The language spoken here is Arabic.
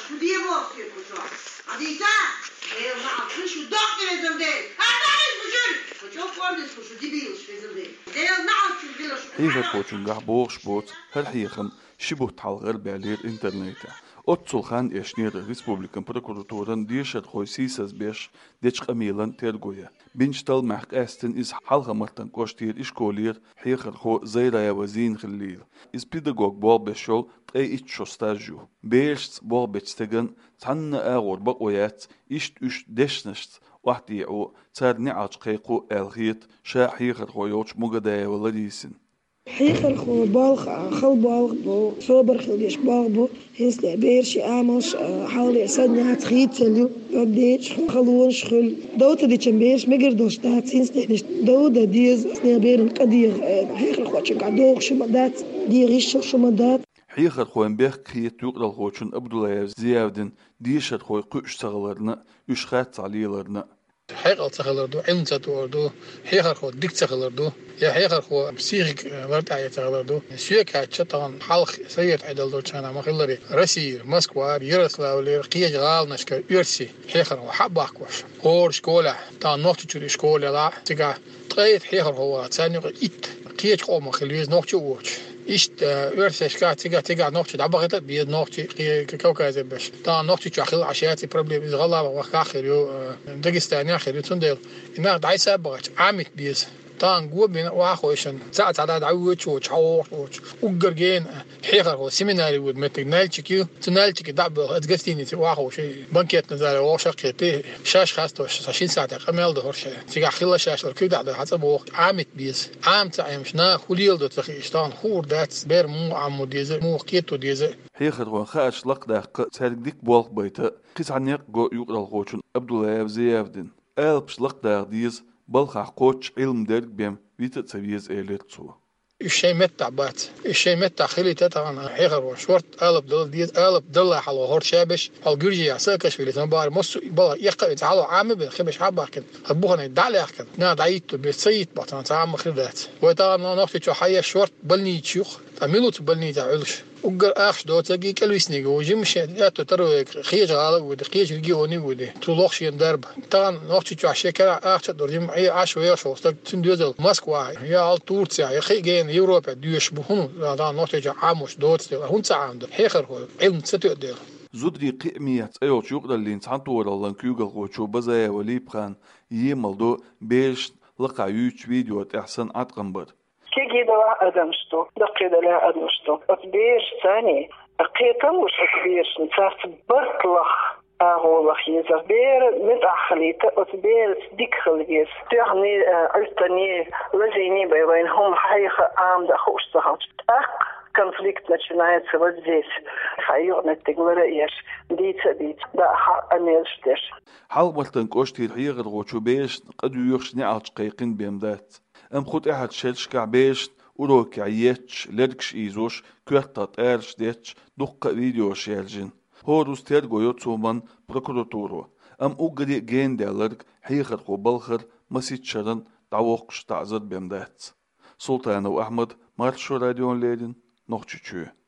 حيغر خوچنگاه بوغش بوت هر حيخم شبه تحلغر بالير انترنيتا أتصل خان إشنير ريسبوبليكان بروكوراتورن ديشت خوي سيساز بيش ديش قميلان تيرغويا بينشتل محق أستن إز حلقة مرتن كوشتير إشكولير حيخر خو زيرايا وزين خليل إز بيداغوغ بول بيشول تقاي إتشو ستاجيو بيشت بول بيشتغن تحن آغور بقويات إش ديشنشت واحد يعو تار نعاج قيقو الغيت شا حيخر خو يوش مغدايا ولديسن حيخر خو بالغ خل بالغ بو صوبر خليش بالغ بو هنس بيرشي آمش حاولي أسدنا هتخيط سليو بديش خلونش خل دوتا دي بيرش مقر دوش دات هنس ديش دودا ديز سنيا بيرن قدير حيخر خو تشنقع دوغ شمدات دي غيش شمدات حيخر خوين بيخ كريت يقرأ الخوشن أبدولايف زيادن ديشت خوي قوش تغلرنا يشخات عليلرنا حيقل تغلردو علم تغلردو حيخر خو ديك تغلردو يا حيخر خو بسيخك ورد تغلردو سيك هاتش طبعا حلق سيد عدلدو كان مخلري رسي مسكوار يرسلاولي قيج غال نشكا يرسي حيخر هو حباك وش اور شكولا تا نوقت تشري شكولا لا تيغا تقيت حيخر هو تاني إت قيج قوم خليز نوقت ووش إشت ورثش كات تيجا نقطة عبارة بيد نقطة كوكاز بش تا نقطة شاخل عشياتي بروبلم إذا غلا وآخر يو داغستاني آخر يو تندل إنها دعيسة بغت عامت بيز تان جوا بين واخويشن ساعة على دعوة وتشوش وجرجين حيخر هو سيميناري ود متنال تشكيو تنال تشكي دعبة أتقستيني تواخو شيء بنكيت نزال وشق تي شاش خاصة 20 ساعة قميل ده هرش تيجا خلا شاش كل دعبة حسب وقت عامت بيز عام تعيمشنا خليل ده تخيشتان خور دات بير مو عمو ديزه مو كيتو ديزه حيخر هو خاش لق داق تارك بولق بيتا قيس عنيق جو يقرأ الخوشن أبدولايف زيافدن ألبش لق داق ديز بلخ قوتش علم درك بيم ويتا تسويز إيليرتسو الشيء متعبات الشيء متع خلي طبعا حيغر وشورت قلب دل ديز قلب دل حلو هور شابش الجرجي عساكش في التنبار مص بلا يقع تعالوا عام بالخمش حباكن ابوها يدعي احكن نا دعيت بيصيت بطن تعام خدات وطبعا نقطه شو حي شورت بلني تشوخ تعملوا تبلني تعلش وقر اخش دو تجي كلويسني وجمش ياتو ترو خيج على ود خيج رجيوني ود تلوخش يندرب طبعا نقطه شو شكل اخش دور جم اي عشويه شو تندوزل موسكوا يا التورسيا يا خيجين يوروبا دوش بهون هذا نقطه عامش دوت هون عنده حيخر هو علم ستقدر زودري قيمية أيوة يقدر اللي إنسان طور الله كيوغل غوتشو بزايا وليبخان يملدو بيش لقى يوتش فيديو أحسن أتقنبر كي دوا أدمشتو دقيقة لا أدمشتو أتبير ثاني أقيتا وش أتبير نتاعت برطلخ أغولخ يزبير متأخليتا أتبير ديك خليس تعني ألتني لزيني بين هم حيخ عام دخوش تهاج конфликт начинается вот здесь. Хайонет тегвараеш, дит, да амелштеш. حلوة كوشتي الحيغ الغوشو بيش قد يوخش نعج قيقين بيمدات. خود احد شلشكع بيش وروك عيتش لركش ايزوش كوحتات ارش ديتش دقة فيديو شيالجين. هو روستير غويوتسو من بروكوراتورو. اوغري جين دالرك حيغ بالخر مسيت شرن دعوقش تعزد بيمدات. سلطان وأحمد مارشو راديون ليدن noch tschüss.